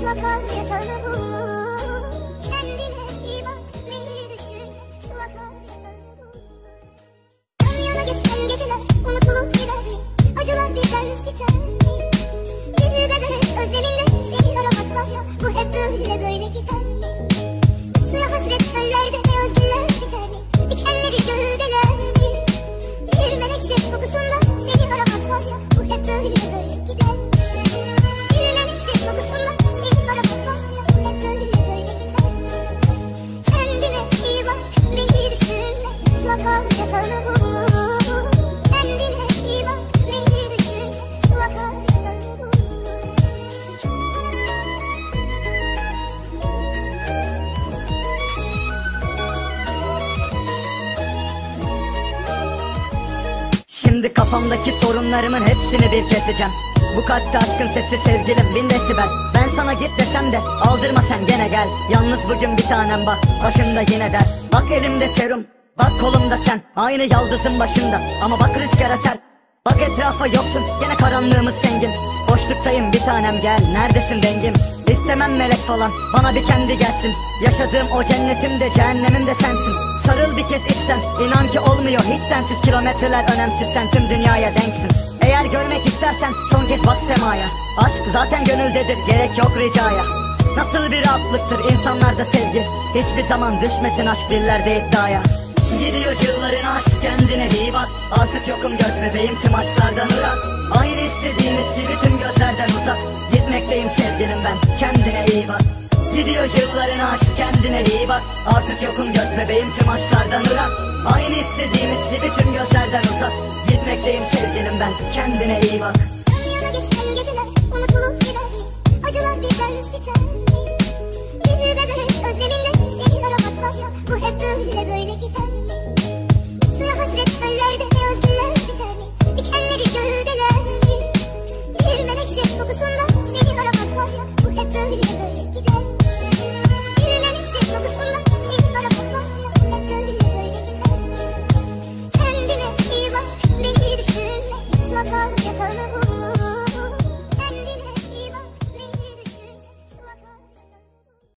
su akar yatağına vur. Kendine iyi bak, beni düşün, su akar yatağına vur. Yan yana geçen geceler unutulup gider mi? Acılar birden biter mi? Bir de özleminde seni aramak var ya, bu hep böyle gider mi? Suya hasret çöllerde beyaz güller biter mi? Dikenleri gövdeler mi? Bir menekşe kokusunda seni aramak var ya, bu hep böyle gider mi? Bir menekşe kokusunda seni aramak var ya, bu hep böyle gider mi? Kendine iyi bak, beni düşünme, su akar yatağına vur. Kendine iyi bak, beni düşünme, su akar yatağına vur. Şimdi kafamdaki sorunlarımın hepsini bir keseceğim. Bu kalpte aşkın sesi sevgilim 1000 desibel. Ben sana git desem de aldırma sen gene gel. Yalnız bugün bir tanem bak başımda yine der. Bak elimde serum, bak kolumda sen. Aynı yaldızın başında ama bak rüzgara sert. Bak etrafa yoksun gene karanlığımız zengin. Boşluktayım bir tanem gel, neredesin dengim? İstemem melek falan, bana bir kendi gelsin. Yaşadığım o cennetimde cehennemim de sensin. Sarıl bir kez içten, inan ki olmuyor hiç sensiz. Kilometreler önemsiz, sen tüm dünyaya denksin. Eğer görmek istersen son kez bak semaya. Aşk zaten gönüldedir, gerek yok ricaya. Nasıl bir rahatlıktır insanlarda sevgi. Hiçbir zaman düşmesin aşk dillerde iddiaya. Gidiyor yılların aşk, kendine iyi bak. Artık yokum göz bebeğim, tüm aşklardan ırak. Aynı istediğimiz gibi tüm gözlerden uzak. Gitmekteyim sevgilim ben, kendine iyi bak. Gidiyor yılların aşk, kendine iyi bak. Artık yokum göz bebeğim, tüm aşklardan ırak. Aynı istediğimiz gibi tüm gözlerden uzak. Gitmekteyim sevgilim ben, kendine iyi bak. Yan yana geçen geceler unutulup gider mi? Acılar birden biter mi? Bir de özleminde seni aramak var ya, bu hep böyle gider mi? Suya hasret çöllerde beyaz güller biter mi? Dikenleri gövdeler mi? Bir menekşe kokusunda seni aramak var ya, bu hep böyle